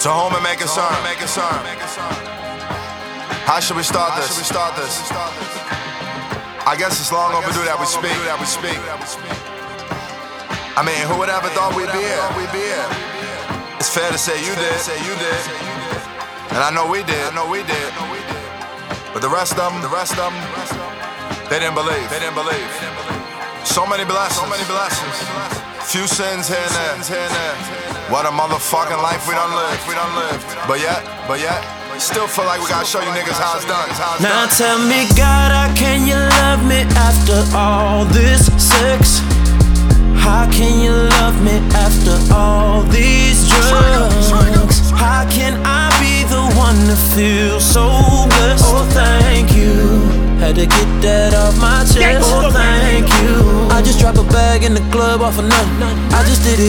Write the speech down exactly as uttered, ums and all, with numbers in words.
To home and make it sound. How should we start this? I guess it's long overdue that we speak. I mean, who would ever thought we'd be here? It's fair to say you did. And I know we did. But the rest of them, they didn't believe. So many blessings. Few sins here and there. What a motherfucking life we done lived. But yet, still feel like we gotta show you niggas how it's done. Now tell me, God, how can you love me after all this sex? How can you love me after all these drugs? How can I be the one to feel so blessed? Oh, thank you. Had to get that off my chest. Oh, thank you. I just dropped a bag in the club off of nothing. I just did it